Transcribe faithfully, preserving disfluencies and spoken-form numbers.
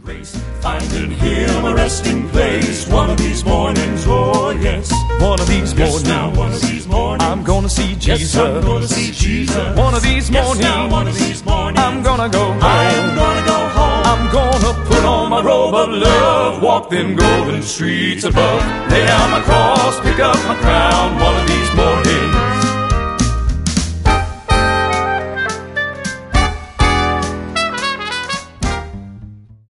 grace, finding Him a resting place. One of these mornings, oh yes. One of these Yes, mornings, now one of these mornings, I'm gonna see Jesus. Yes, I'm gonna see Jesus. One of these Yes, mornings, now one of these mornings, I'm gonna go home. I'm gonna go home. I'm gonna put on my robe of love, walk them golden streets above, lay down my cross, pick up my crown. One of these mornings.